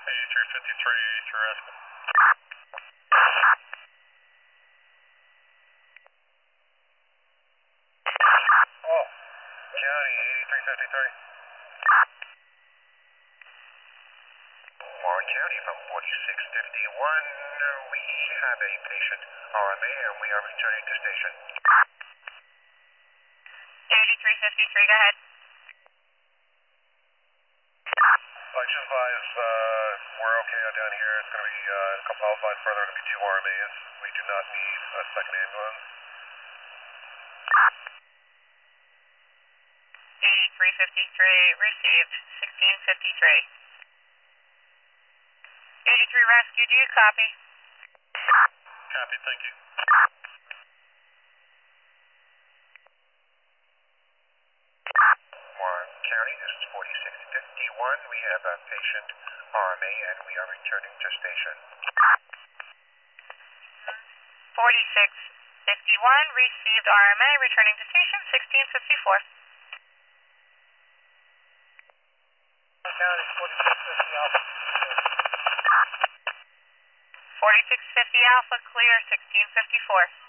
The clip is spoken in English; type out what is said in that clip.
8353, 83 Aspen. Oh, County 8353. Warren County from 4651. We have a patient RMA and we are returning to station. 8353, go ahead. I just advise we're okay down here. It's going to be a couple hours further. Going to be 2 RMAs. We do not need a second ambulance. 8353, received, 1653. 83 Rescue, do you copy? Copy, thank you. Warren County, this is 4651. We have a patient RMA and we are returning to station. 4651, received RMA, returning to station, 1654. County, 4650 Alpha. 4650 Alpha, clear, 1654.